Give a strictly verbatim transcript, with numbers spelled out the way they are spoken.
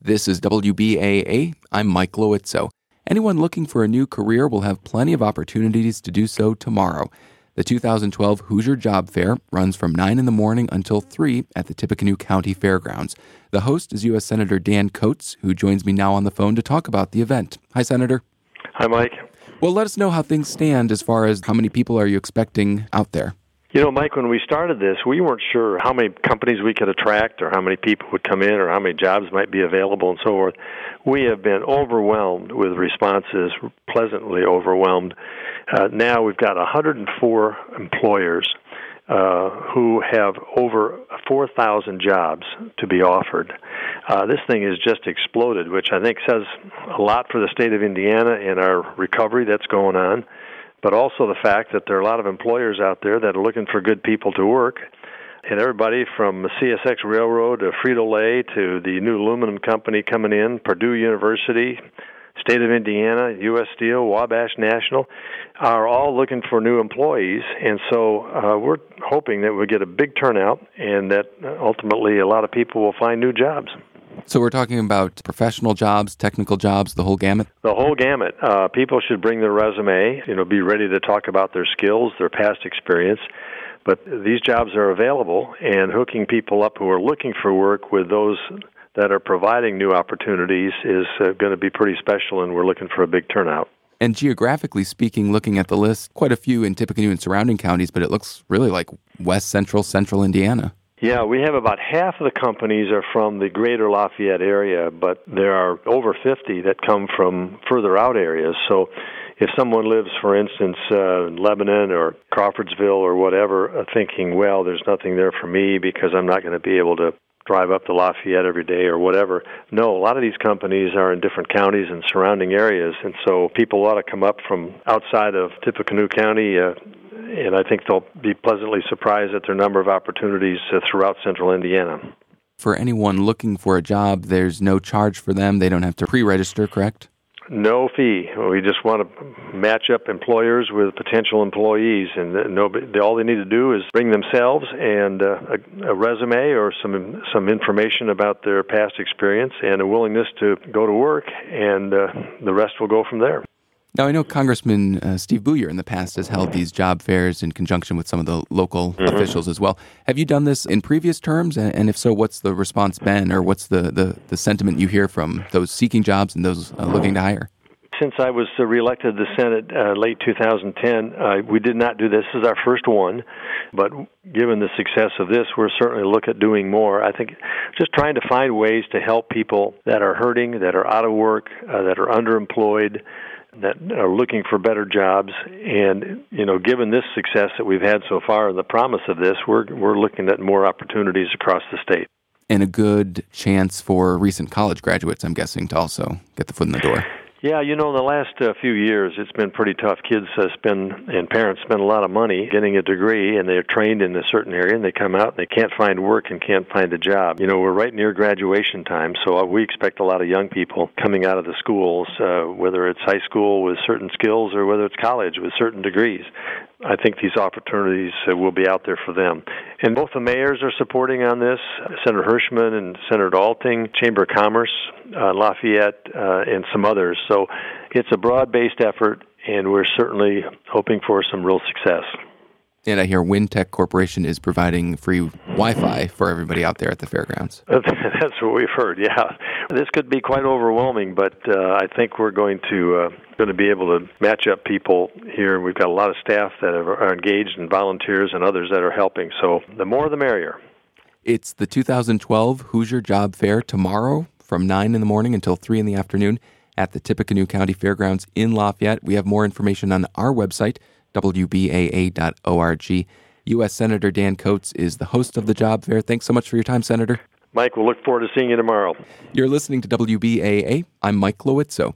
This is W B A A. I'm Mike Loizzo. Anyone looking for a new career will have plenty of opportunities to do so tomorrow. The two thousand twelve Hoosier Job Fair runs from nine in the morning until three at the Tippecanoe County Fairgrounds. The host is U S Senator Dan Coats, who joins me now on the phone to talk about the event. Hi, Senator. Hi, Mike. Well, let us know how things stand as far as how many people are you expecting out there? You know, Mike, when we started this, we weren't sure how many companies we could attract or how many people would come in or how many jobs might be available and so forth. We have been overwhelmed with responses, pleasantly overwhelmed. Uh, now we've got one hundred four employers uh, who have over four thousand jobs to be offered. Uh, this thing has just exploded, which I think says a lot for the state of Indiana and our recovery that's going on, but also the fact that there are a lot of employers out there that are looking for good people to work. And everybody from C S X Railroad to Frito-Lay to the new aluminum company coming in, Purdue University, State of Indiana, U S Steel, Wabash National, are all looking for new employees. And so uh, we're hoping that we'll get a big turnout and that ultimately a lot of people will find new jobs. So we're talking about professional jobs, technical jobs, the whole gamut? The whole gamut. Uh, people should bring their resume, you know, be ready to talk about their skills, their past experience. But these jobs are available, and hooking people up who are looking for work with those that are providing new opportunities is uh, going to be pretty special, and we're looking for a big turnout. And geographically speaking, looking at the list, quite a few in Tippecanoe and surrounding counties, but it looks really like west central, central Indiana. Yeah, we have about half of the companies are from the greater Lafayette area, but there are over fifty that come from further out areas. So if someone lives, for instance, uh, in Lebanon or Crawfordsville or whatever, uh, thinking, well, there's nothing there for me because I'm not going to be able to drive up to Lafayette every day or whatever. No, a lot of these companies are in different counties and surrounding areas, and so people ought to come up from outside of Tippecanoe County, uh, and I think they'll be pleasantly surprised at their number of opportunities uh, throughout central Indiana. For anyone looking for a job, there's no charge for them. They don't have to pre-register, correct? No fee. We just want to match up employers with potential employees, and nobody, all they need to do is bring themselves and uh, a, a resume or some some information about their past experience and a willingness to go to work, and uh, the rest will go from there. Now, I know Congressman uh, Steve Booyer in the past has held these job fairs in conjunction with some of the local mm-hmm. officials as well. Have you done this in previous terms? And if so, what's the response been, or what's the, the, the sentiment you hear from those seeking jobs and those uh, looking to hire? Since I was uh, reelected to the Senate uh, late two thousand ten, uh, we did not do this. This is our first one, but given the success of this, we're certainly look at doing more. I think just trying to find ways to help people that are hurting, that are out of work, uh, that are underemployed, that are looking for better jobs. And, you know, given this success that we've had so far and the promise of this, we're we're looking at more opportunities across the state. And a good chance for recent college graduates, I'm guessing, to also get the foot in the door. Yeah, you know, in the last uh, few years, it's been pretty tough. Kids uh, spend, and parents spend a lot of money getting a degree, and they're trained in a certain area, and they come out and they can't find work and can't find a job. You know, we're right near graduation time, so uh, we expect a lot of young people coming out of the schools, uh, whether it's high school with certain skills or whether it's college with certain degrees. I think these opportunities uh, will be out there for them. And both the mayors are supporting on this, Senator Hirschman and Senator Alting, Chamber of Commerce, uh, Lafayette, uh, and some others. So it's a broad-based effort, and we're certainly hoping for some real success. And I hear Wintech Corporation is providing free Wi-Fi for everybody out there at the fairgrounds. That's what we've heard, yeah. This could be quite overwhelming, but uh, I think we're going to uh, going to be able to match up people here. We've got a lot of staff that are engaged and volunteers and others that are helping. So the more the merrier. It's the two thousand twelve Hoosier Job Fair tomorrow from nine in the morning until three in the afternoon at the Tippecanoe County Fairgrounds in Lafayette. We have more information on our website, W B A A dot org. U S Senator Dan Coats is the host of the job fair. Thanks so much for your time, Senator. Mike, we'll look forward to seeing you tomorrow. You're listening to W B A A. I'm Mike Loizzo.